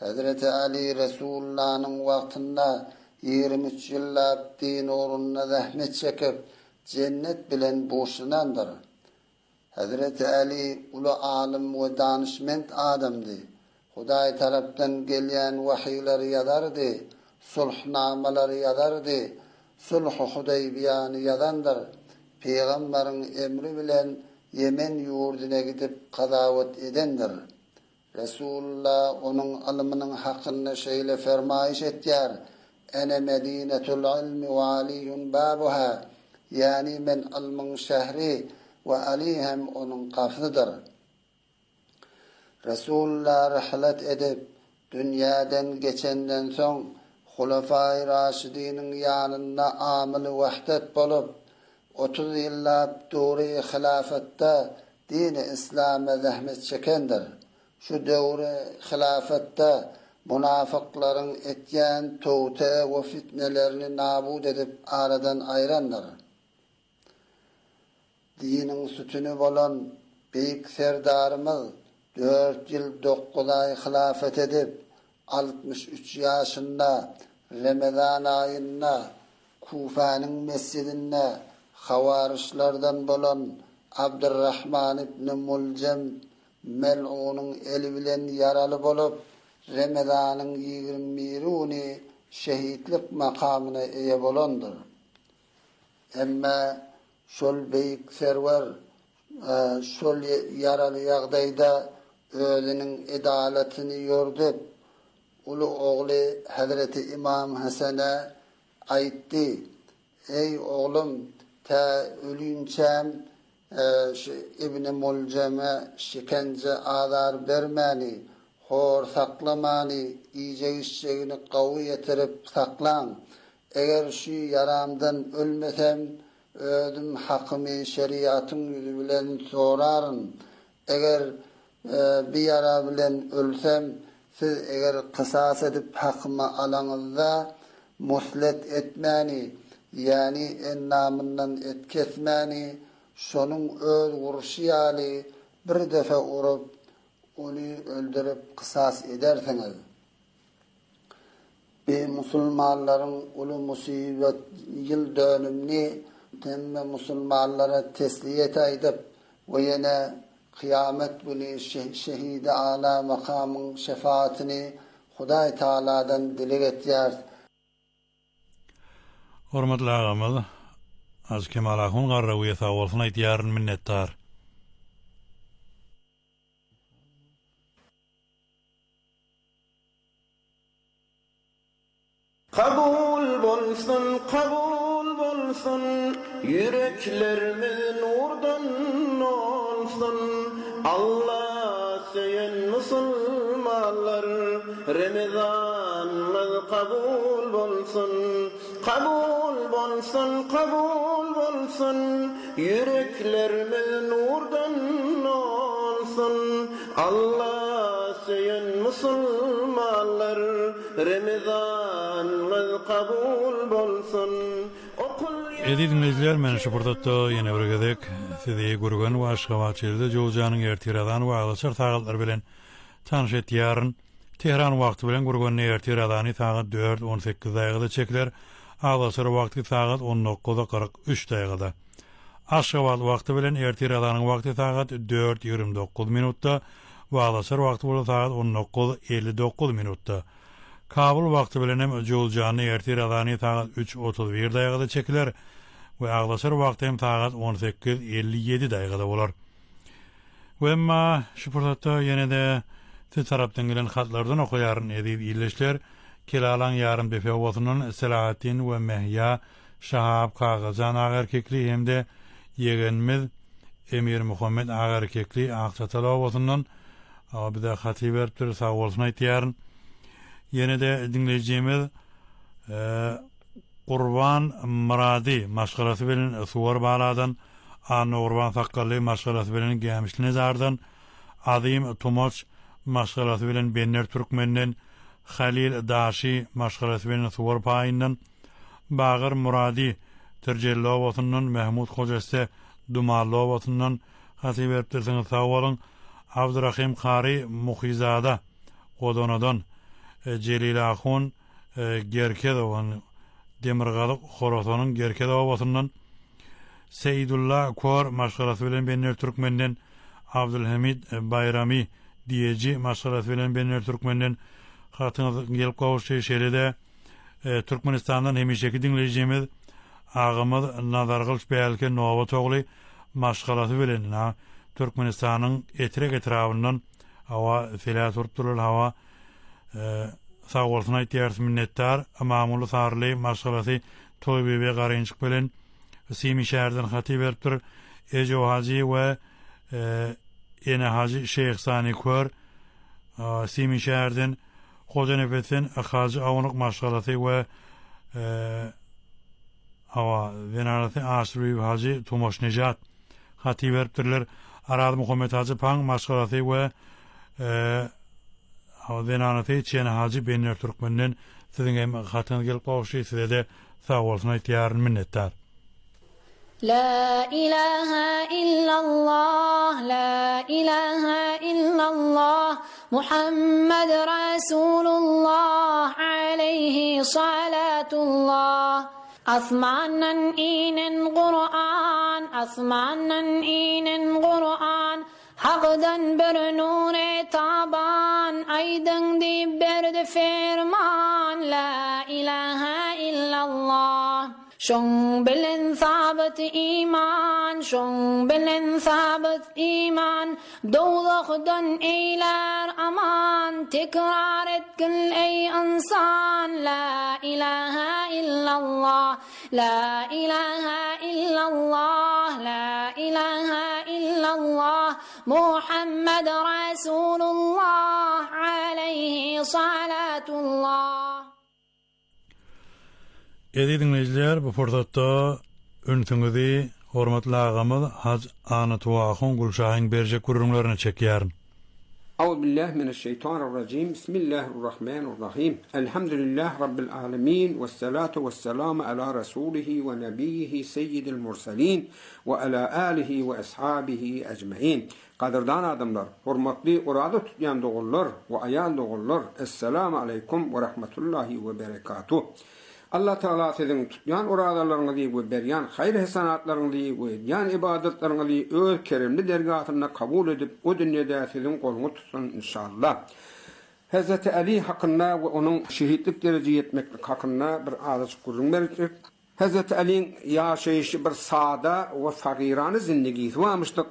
Hazreti Ali Resulullah'ın vaktinde 23 yıllap din uğruna zahmet çekip cennet bilen boşlanandır. Hazreti Ali ulu alim ve danışment adamdı. Huday taraftan gelen vahiyleri yazardı, sulhnamaları yazardı, sulh-u Hudaybiyanı yazandır. Peygamberin emri bilen Yemen yurduna gidip qadavat edendir. Resulullah onun alımının hakkını şeyle fermayış etyer. Ene medinetul ilmi ve aliyun babuha. Yani men almın şehri ve Ali hem onun kafıdır. Resulullah rihlet edip dünyadan geçenden son Hulefai Raşidinin yanında amil vahdet bolup 30 yıllap duri hilafette dini İslam'a zahmet çekendir. Şu döwre hilafette münafıkların etyen tövte ve fitnelerini nabud edip aradan ayranlar. Dinin sütünü bolan büyük serdarımız 4 yıl 9 ay hilafet edip 63 yaşında Ramazan ayında Kufa'nın mescidinde havarişlerden bolan Abdurrahman ibn Muljam mel'unun eli bilen yaralı bolup Ramazan'ın 21'uni şehitlik makamına eye bolandır. Emma şol beyik server şol yaralı ýagdaýda özünün edaletini yordip ulu oğlu Hazreti İmam Hasan'a aytdy: "Ey oğlum, ta ölünçem İbn Muljam'a şikence azar bermeni, hor saklamani, iyice işçegini qawy yetirip saklan. Eger şu yaramdan ölmesem, özüm hakymy şeriatın yüzü bilen sorarım. Eger bir yara bilen ölsem, siz eger kısas edip hakymy alaňyzda muslet etmeni, yani en namından etkesmeni, şonun öz vuruşy ýaly bir defa urup onu öldürüp kısas ederseniz." Bir musulmanların ulu musibet yıl dönümini temme musulmanlara tesliyet edip ve yine kıyamet günü şehide ala makamın şefaatini Huday Taala'dan dilek etýär. Hormatly agamyl, az Kemal Ahun garrawy sawalsyny aýtýaryn minnetdar. Kabul bolsun, yüreklerimiz nurdan olsun. Allah seyen musulmanlar, Ramazanımız kabul bolsun. Kabul bolsun, yüreklerimiz nurdan olsun. Allah seyen musulmanlar, Ramazanımız kabul bolsun. Edi dinleyijiler, men şu burdatda ýene bir gezek sizi görgen we Aşgabatçylda Jowjanyň ertiradan we agysar tagallar bilen tanış etýäryn. Tehran wagty bilen görgen ertiradany saat 4:18 daýgada çekler. Agysar wagty saat 19:43 daýgada. Aşgabat wagty bilen ertiradanyň wagty saat 4:29 minutda we agysar wagty bolan saat 19:59 minutda. Kabul wagty bilen hem Jowjanyň ertiradany saat 3:31 daýgada çekler we agysar wagty hem saat 18:57 daýgada bolar. We emma şu fırsatda ýene de siz tarapdan gelen hatlardan okuýaryn edip ýerleşler. Kelalan ýarym Befewosynyň Selahattin we Mehya Şahap Kagazan agerkekli hemde ýegenimiz Emir Muhammed agerkekli Aqçatalawosynyň abida hatip beripdir, sag bolsun aýtýaryn. Ýene de dinleýijimiz Qurban Muradi maşgalasy bilen suwar baladan Anna Urban Sakkally maşgalasy bilen Gämişli Nezardan Azim Tumoç maşgalasy bilen Benner Türkmenden Halil Daşy maşgalasy bilen suwar paýyndan Bagyr Muradi Terjellawosynyň Mehmud Hojasy Dumallawosynyň hatip beripdir, sag bolun. Abdurrahim Qari Muhizada Odonadan Celil Ahun Gerkedovan Demirgalık Horotonun Gerkedovasından Seydullah Kor maşgalası bilen Benner Türkmenden Abdülhamid Bayrami diyeci maşgalası bilen Benner Türkmenden hatınız gelip kavuştuğu şeyle Türkmenistan'dan hemişeki dinleyeceğimiz ağımız Nazargılç belki Nova Toğli maşgalası bilen Türkmenistan'ın etrek etrafından hava filat urtulur hava sağ olsun ihtiyar minnettar mamulu sarlı maşgalası toybi ve garınçık bilen Simi şehirden hatip veriptir Ejo Hacı ve Ene Hacı Şeyh Sani Kör Simi şehirden Hoca Nefet'in Hacı Avunuk maşgalası ve Venaratı Aşrı Hacı Tumoş Necat hatip veriptirler Arad Muhammed Hacı Pang maşgalası ve Venaratı Çiğne Hacı Benner Türkmenden sizin hem hatınız gelip kavuşu size de sağ olsun ihtiyarın minnettar. لا إله إلا الله لا إله إلا الله محمد رسول الله عليه صلاة الله أثمانا إن قرآن أثمانا إن قرآن حقدا برنور طابان أيضا دي برد فرمان لا إله إلا الله شون بلن ثابت إيمان شون بلن ثابت إيمان دوضخ دن إيلار أمان تكرارت كل أي إنسان لا إله إلا الله لا إله إلا الله لا إله إلا الله محمد رسول الله عليه صلاة الله. Edi dinleyiciler, bu fırsatda ünsünüzü hormatly ağamız Hac Anatuahun Gulşahin berjek gurrunlaryny çekýärin. Euzubillahi mineşşeytanirracim. Bismillahirrahmanirrahim. Elhamdülillah rabbil alamin ve salatu vesselamu ala rasulihi ve nebiyhi seyyidil mursalin ve ala alihi ve ashabihi ecmaîn. Qadirdan adamlar, hormatly orada tutýan dogullar we aýan dogullar. Assalamu aleykum ve rahmetullahi ve berekatuh. Allah Teala sizin tutyan oradalarınızı ve beryan hayır hesanatlarınızı ve yan ibadetlerinizi öz keremli dergahına kabul edip o dünyada sizin kolunu tutsun inşallah. Hazreti Ali hakkında ve onun şehitlik derece yetmeklik hakkında bir azıcık kurun verecek. Hazreti Ali'nin yaşayışı bir sağda ve fakirane zindagisi varmıştık.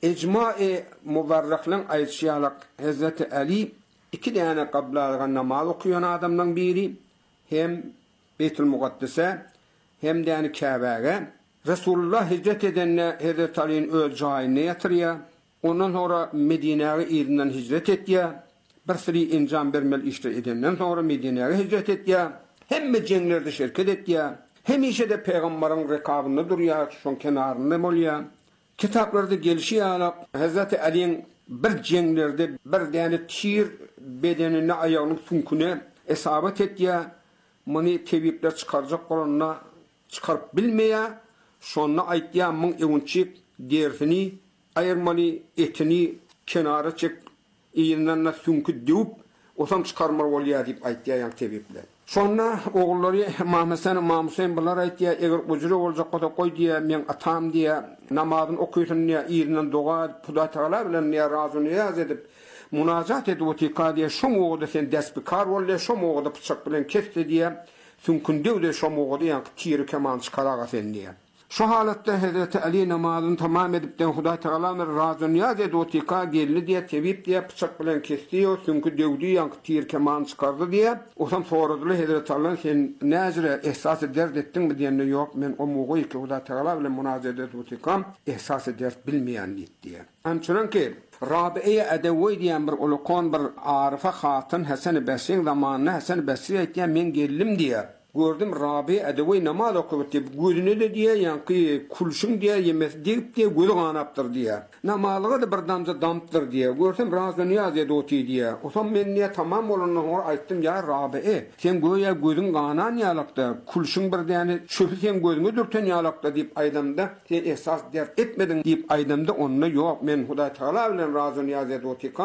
İcma-i muvarraklığın ayetşiyalık Hazreti Ali 2 tane kablalığa namaz okuyan adamdan biri hem Beytül Muqaddes'e hem de yani Kabe'ye Resulullah hicret edenle Hazreti Ali'nin öz cahine yatırıya ondan sonra Medine'ye irinden hicret ettiye bir sürü incam vermel işte edenden sonra Medine'ye hicret ettiye hem cenglerde şirket ettiye hem işe de peygamberin rekabında duruyor şun kenarında oluyor kitaplarda gelişiyor Hazreti Ali'nin bir cenglerde bir tane tir bedenine ayağının funkune isabet ettiye Mani tebipler çıkaracak olanına çıkarıp bilmeye, sonra aytya mın evunçik dersini, ayırmalı etini kenara çek, iyinden sünkü deyip, osam çıkarmar olya deyip aytya yan tebipler. Sonra oğulları Mahmesen bunlar aytya, eğer ucuru olacak kadar koy diye, men atam diye, namazın okuyusun diye, iyinden doğa, Huda Teala bilen niye razı niyaz edip, Munajat edip diye şom oğuda sen desbikar olle şom oğuda bıçak bilen kesti diye sünkündev de şom oğuda yani tiri keman çıkarağa sen diye. Şu halatta Hazreti Ali namazını tamam edip de Huda Teala'nın razı niyaz edip geldi diye tebip diye bıçak bilen kesti o sünkündev diye yani tiri keman çıkardı diye o zaman soradılar Hazreti Allah'ın sen nezire ihsas dert ettin mi diye yok ben o muğuyu ki Huda Teala ile münazat edip ihsas dert bilmeyen diye. Amçınan ki Rabi'ye Edevi diyen bir ulukon bir Arife Hatun Hasan-ı Basri'nin zamanına Hasan-ı Basri'ye diye men geldim diye. Gördüm Rabi Edevi namaz okuyup diye gözüne de diye yani kulşun diye yemez deyip diye gözü kanaptır diye. Namazlığı da bir damza damptır diye. Görsem razı niyaz edoti diye. O zaman men niye tamam olanına hor ayttım ya Rabi'e sen göğe gözün kanan yalakta kulşun bir yani şöpü sen gözünü dürten yalakta deyip aydamda sen esas dert etmedin deyip aydamda onunla yok men Huda Teala ile razı niyaz edoti kam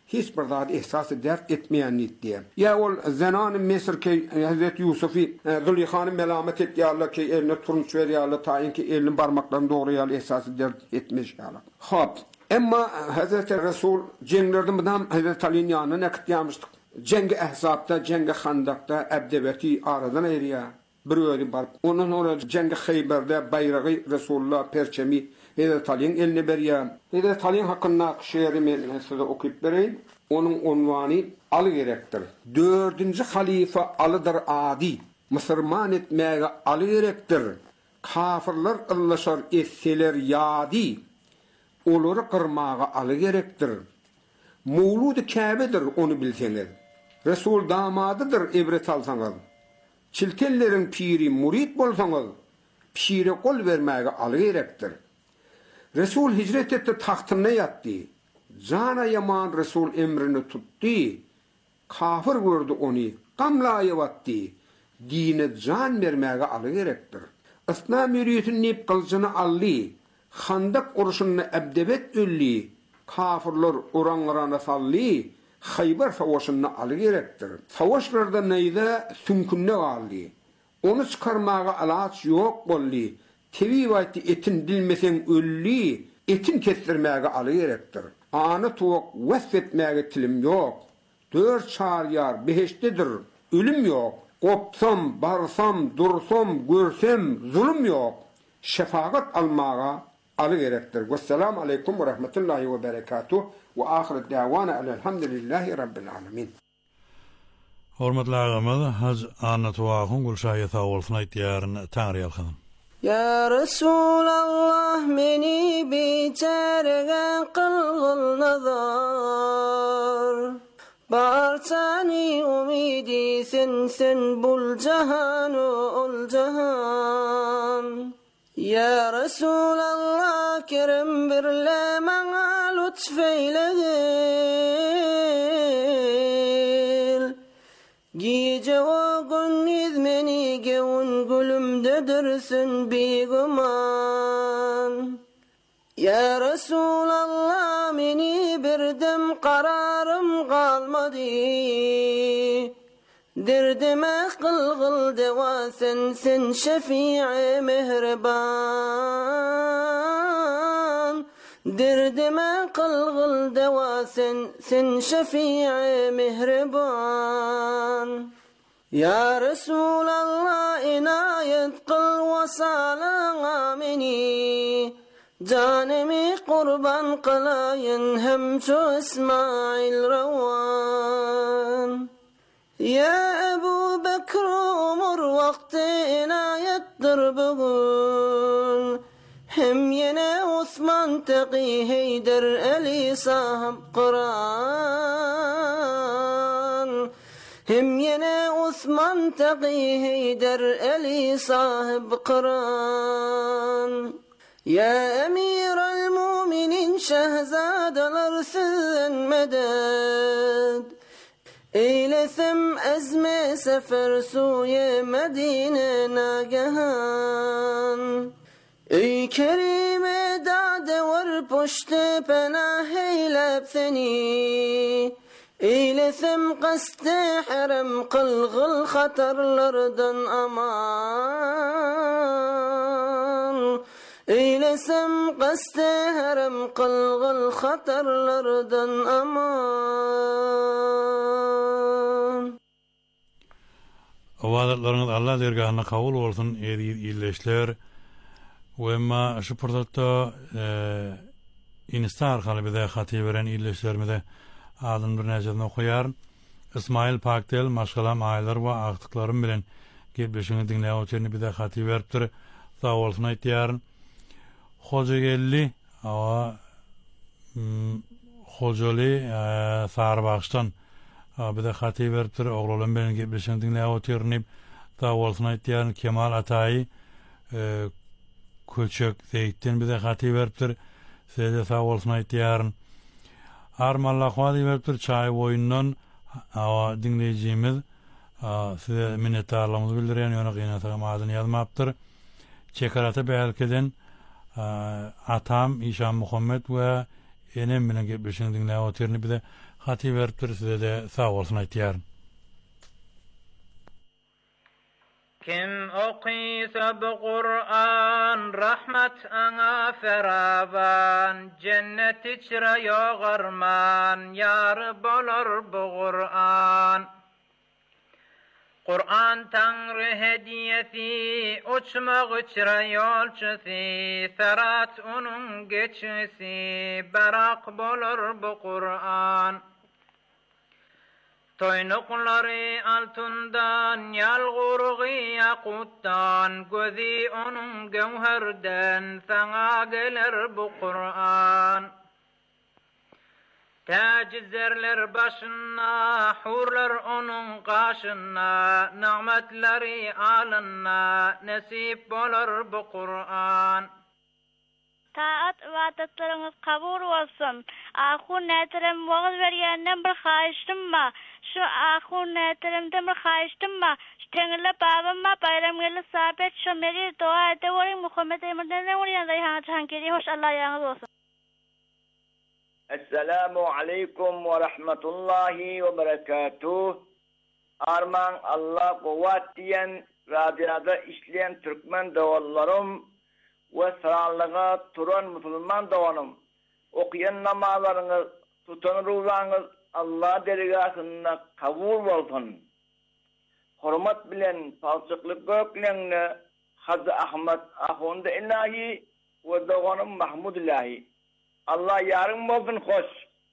hiç bir zat ihsası dert etmeyen diye. Ya ol zenan Mesir ki Hazreti Yusuf'i Züleyxan'ı melamet et ya Allah ki eline turunç ver ya Allah tayin ki elinin parmaklarını doğru ya Allah ihsası dert etmiş ya Allah. Hop. Emma Hazreti Resul cenglerden bidan Hazreti Ali'nin yanına nakit yamıştık. Cengi Ahzab'da, cengi Handak'ta Ebdebeti aradan ayırıya. Bir öyle barıp. Onun sonra cengi Khayber'de bayrağı Resulullah perçemi Hazreti Ali'nin eline beriyor. Hazreti Ali'nin hakkında şiirimi size okuyup vereyim. Onun unvanı Ali gerektir. 4. halife Ali'dir adi. Müslüman etmeye Ali gerektir. Kafirler ıllaşar etseler yadi. Onları kırmağa Ali gerektir. Mevlud-i Kâbe'dir onu bilseniz. Resul damadıdır ibret alsanız. Çiltellerin piri murid bolsanız. Piri kol vermeye Ali gerektir. Resul hicret etti tahtına yattı. Cana yaman Resul emrini tuttu. Kafir gördü onu. Kamlaya vattı. Dine can vermeye Ali gerektir. İslam hürriyetinin nip kılıcını allı. Handak uruşunu ebdebet ölli. Kafirler oranlarına sallı. Hayber savaşını alı gerektir. Savaşlarda neyde sümkünne allı. Onu çıkarmağa alaç yok bolli. Tevivati etin bilmesen ölli. Etin kestirmeye alı gerektir. Anı tuğuk vesfetmeye tilim yok. 4 çaryar beheştedir. Ölüm yok. Kopsam, barsam, dursam, görsem zulüm yok. Şefaat almağa alı gerektir. Vesselamu aleyküm ve rahmetullahi ve berekatuh. Ve ahir davana elhamdülillahi rabbil alamin. Hormatly ağamız, hac anatuwağın gülşaýy sawulsyna ýetýäryn taňry ýalkyny. Ya Resulallah meni biçarege kılgıl nazar. Barçani umidi sen bul cahan ol cahan. Ya Resulallah kerem birle maňa lütfeyle. Gece o gün izmeni gevun gülümdedirsin biguman. Ya Resulallah meni birdem kararım kalmadı. Derdime kılgıl deva sen şefii mehriban. Derdime kılgıl deva sen şefii mehriban. Ya Resulallah inayet kıl vasalana meni. Canimi kurban kılayın hem şu İsmail Ravan. Ya Ebu Bekir Umar vakti inayettir bugün. Hem yine Osman Taqi Heydar Ali sahib Kur'an. Hem yine Osman Taqi Heydar Ali sahib Kur'an. Ya Emir al-Muminin şehzadeler sizden medet. Eylesem ezme sefer suye Medine nagahan. Ey Kerime dade var poşte penah eylep seni. Eylesem kaste harem kılgıl hatarlardan aman. Eylesem kaste harem kılgıl hatarlardan aman. Owadatlaryňyz Allah dergahyna kabul bolsun, ýerleşler. Ve ma şu pırdatda Insta arkaly bize haty beren ýerleşlerimize adyn bir näçe okuýar. İsmail Pakdel maşgalam aýlar we agtyklarym bilen gepleşiňi dinläp oturny bize haty beripdir. Sag bolsun aýtýar. Hojagelli awa Hojali Sarbaştan bize haty beripdir. Oglalarym bilen gepleşiňi dinläp oturny sag bolsun aýtýar. Kemal Ataý Köçök Zeyt'ten bize haty beripdir. Size sag bolsun aýtýar. Armalla hadi beripdir çay boyundan awa dinleýijimiz size minnetdarlygymyzy bildiren ýöne gynatygam adyny ýazmapdyr. Çekarata belkeden atam İşan Muhammed we enem bilen gepleşiňi dinläp oturny bize hati veripdir size de sağ olsun aytýaryn. Kim okuysa bu Kur'an, rahmet ana feravan, cennet içre yoğarman, yarı bolur bu Kur'an. Kur'an Tanrı hediyesi, uçmak içre yolçusi, serat onun geçisi, berak bolur bu Kur'an. Toynukları altından, yalğurğu yakuttan, gözü onun gevherden, sana gelir bu Kur'an. Tacizlerler başına, hurlar onun kaşına, nimetleri alına, nasip olur bu Kur'an. Taat ibadetleriniz kabul olsun. Ahun neterim vaaz veriyenden bir hayıştım ba. Şu ahun neterimden bir hayıştım ba. Tengle babamma bayram geli sabit şömeri dua edevorin Muhammed Emir'den oraya da hankeri hoş Allah yalnız olsun. Esselamu aleyküm ve rahmetullahi ve berekatuh. Arman Allah kuvvet diyen, radyoda işleyen Türkmen davallarım ve sağlığa turan Müslüman davanım. Okuyan namazlarınız, tutan ruzanız Allah dergahında kabul olsun. Hürmet bilen palçıklık göklerine Hazı Ahmet Ahunda ilahi ve davanım Mahmud ilahi. Allah yarın olsun hoş.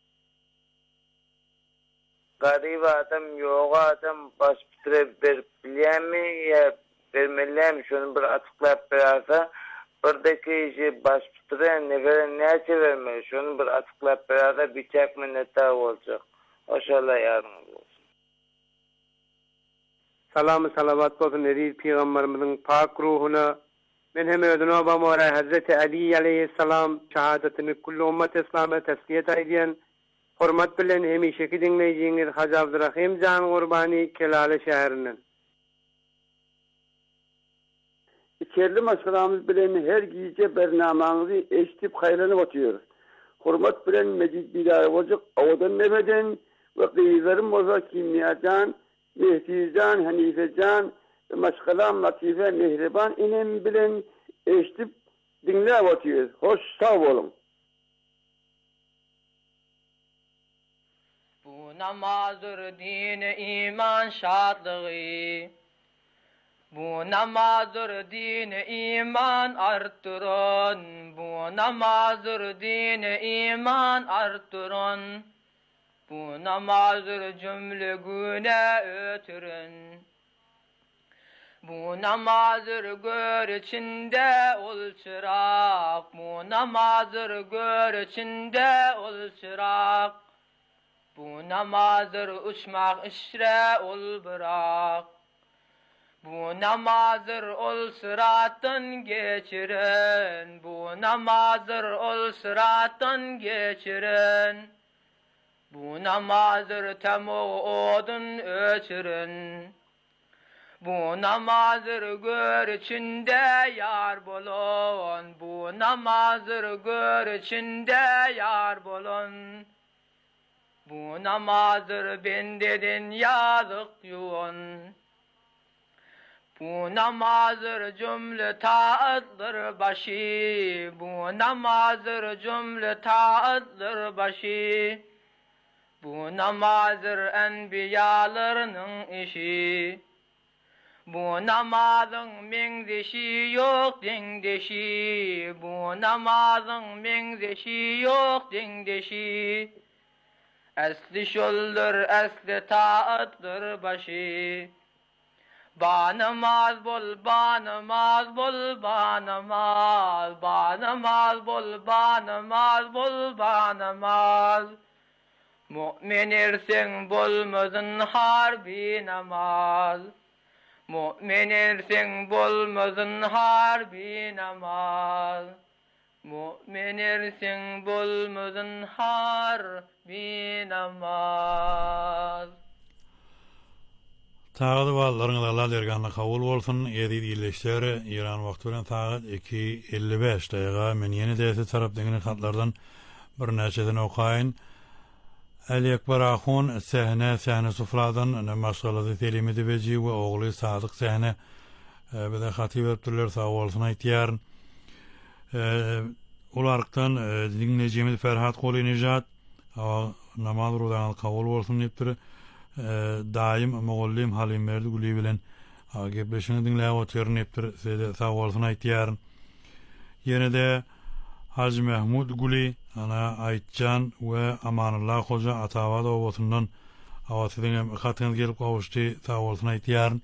Garip adam, yoğu adam baş bitirip bilemi ya vermeliyim şunu bir açıklayıp berarsa buradaki işi baş bitiren ne vermeli şunu bir açıklayıp berarsa bir çek minnettar olacak. İnşallah yarın olsun. Salam salavat olsun Nedir Peygamberimizin pak ruhuna. Men hem ödünü Mevla Hazreti Ali aleyhisselam şehadetini kullu ümmet İslam'a tesliyet ediyen hürmet bilen hemişeki dinleyeceğiniz Hacı Abdurrahim Can Kurbani Kelale şehrinden. İçerli maşgalamız bilen her gece bernamağınızı eşitip hayranı batıyor. Hürmet bilen mecid bidar olacak avadan nebeden ve kıyızlarım boza kimyacan, Mehdican, Hanifecan, Maşgalam, Latife, Mehriban inem bilen eşitip dinle batıyor. Hoş sağ olun. Bu namazdır din iman şadlığı. Bu namazdır din iman arttırın. Bu namazdır din iman arttırın. Bu namazdır cümle güne ötürün. Bu namazdır gör içinde ol çırak. Bu namazdır gör içinde ol çırak. Bu namazdır uçmak işre ol bırak. Bu namazdır ol sırattan geçirin. Bu namazdır ol sırattan geçirin. Bu namazdır temu odun öçürün. Bu namazdır gör içinde yar bolun. Bu namazdır gör içinde yar bolun. Bu namazdır bendedin yazık yuun. Bu namazdır cümle taatdır başı. Bu namazdır cümle taatdır başı. Bu namazdır enbiyalarının işi. Bu namazın mengzeşi yok dengdeşi. Bu namazın mengzeşi yok dengdeşi. Esli şoldur esli taatdır başı. Banamaz bol banamaz bol banamaz. Banamaz bol banamaz bol banamaz. Mümin ersen bolmazın harbi namaz. Mümin ersen bolmazın harbi namaz. Mümin ersen bolmazın harbi namaz. Tağıdı vallarına Allah dergahına kabul olsun. Edid iyileşleri İran vaxtıyla saat 2:55 daqiqa. Men yeni desi tarafdagini hatlardan bir neçesini okayın. Ali Ekber Ahun sahne sufradan maşgaladı telimidi beci ve oğlu Sadık sahne bide hatip ettiler sağ olsun ihtiyarın. Ulardan dinleyeceğimiz Ferhat Koli Nijat namaz rudan kabul olsun deyipdir. Daim Moğollim Halim Merdi Guli bilen gebleşini dinleye oturan deyipdir. Sağ olsun ihtiyarın. Yine de Hacı Mehmud Guli, ana Aytcan ve Amanullah Hoca Atavad obotundan avasidin katınız gelip kavuştu sağ olsun ihtiyarın.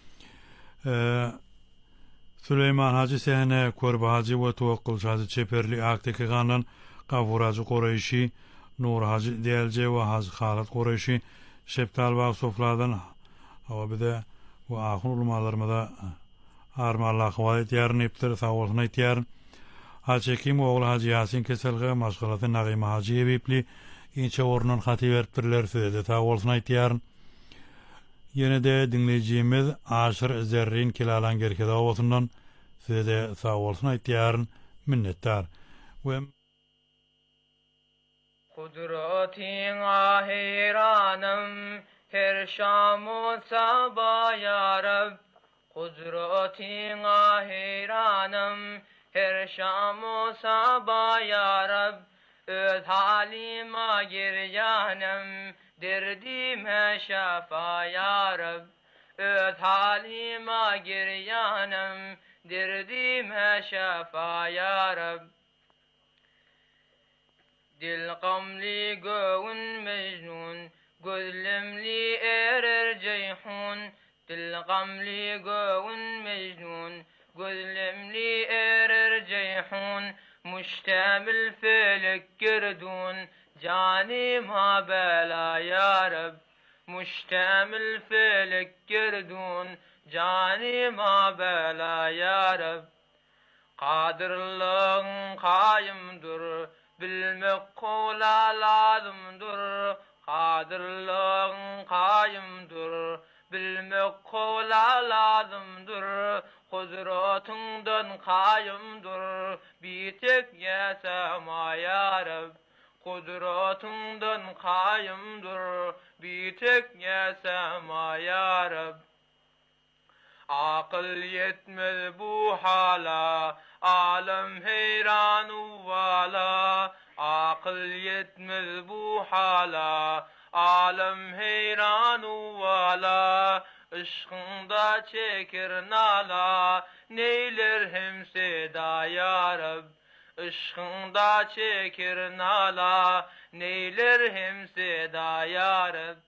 Süleyman Hacı Sehne, Korba Hacı ve Tuvakkul Hacı Çeperli Akteki Kandan, Gafur Hacı Koreyşi, Nur Hacı Diyelce ve Hacı Khalat Koreyşi, Şeptal Bağ Sofladan, ama bir de bu ahun ulmalarımı da Armallah ve ihtiyarın iptir, sağ olsun ihtiyarın. Hacı Ekim oğlu Hacı Yasin Keselge, Maşgalatı Nagime Hacı Ebipli, İnçe orunun hatip ettirler size, sağ olsun ihtiyarın. Yine de dinleyeceğimiz Aşır Zerrin Kilalan Gerkede ovatundan size de sağ olsun ihtiyarın minnettar. Ve Kudretin ahiranım her şamu sabah ya Rab. Kudretin ahiranım her şamu sabah ya Rab. Öz halime giryanım derdime şafa ya Rab. Öz halime giryanım derdime şafa ya Rab. Dil gamli göğün mecnun gözlemli erer ceyhun. Dil gamli göğün mecnun gözlemli erer ceyhun. Müştemil felek girdun canima bela ya Rab. Müştemil felek girdun canima bela ya Rab. Kadirlığın kayımdır bilmek kola lazımdır. Kadirlığın kayımdır bilmek kola lazımdır. Kudretünden kayımdır bir tek yesema ya Rab. Kudretünden kayımdır bir tek yesema ya Rab. Akıl yetmez bu hala alem heyran uvala. Akıl yetmez bu hala alem heyran uvala. Işkında çekir nala neyler hem seda ya Rab. Işkında çekir nala neyler hem seda ya Rab.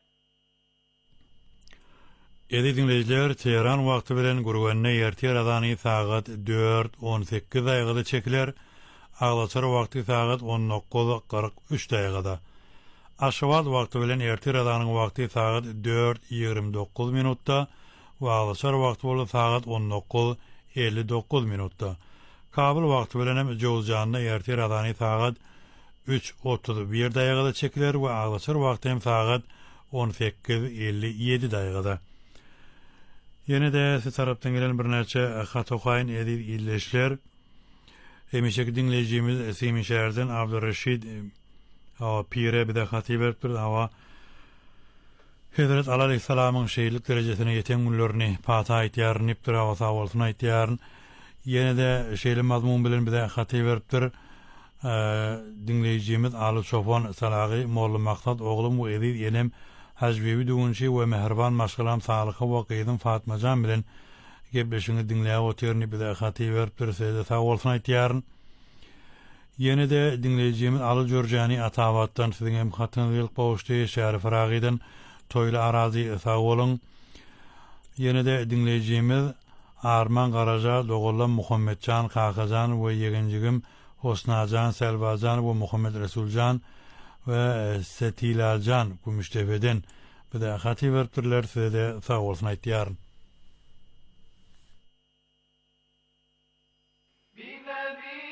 Edi dinleyiciler, Tehran vakti bilen gurganne yertiyer adani saat 4:18 daqiqada çekiler. Ağlaçar vakti saat 19:43 daqiqada. Aşavat vakti bilen yertiyer adanın vakti saat 4:29 minutta ve ağlaçar vakti bolu saat 19:59 minutta. Kabul vakti bilen hem Jowzjan'da yertiyer adani saat 3:31 daqiqada çekiler ve ağlaçar vakti hem saat 18:57 daqiqada. Yine de siz taraftan gelen bir neçe hatokayın edil illeşler. Emişek dinleyeceğimiz Simin Şehir'den Abdurreşid Pire bir de hatip ettir. Hazret Ali Aleyhisselam'ın şehirlik derecesine yeten günlerini pata ihtiyarın iptir. Sağ olsun ihtiyarın. Yine de şehirli mazmun bilen bir de hatip ettir. Dinleyeceğimiz Ali Çofan Salağı Moğlu Maksat oğlum bu edil yenem Hacbibi Dugunçi ve Meherban Maşgalam Sağlıkı ve Qeydin Fatmacan bilen gebleşini dinleye oturni bir de hatip ettir. Size sağ olsun ihtiyarın. Yine de dinleyeceğimiz Ali Jurjani Atavat'tan sizin hem hatınız yılk boğuştu. Şerif Ragi'den Toylu Arazi sağ olun. Yine de dinleyeceğimiz Arman Karaca, Doğullan Muhammedcan, Kakacan ve Yegencigim Hosnacan, Selvacan ve Muhammed Resulcan ve Setilacan bu müştefeden bir de hatip ettirler. Size de sağ olsun ihtiyarın.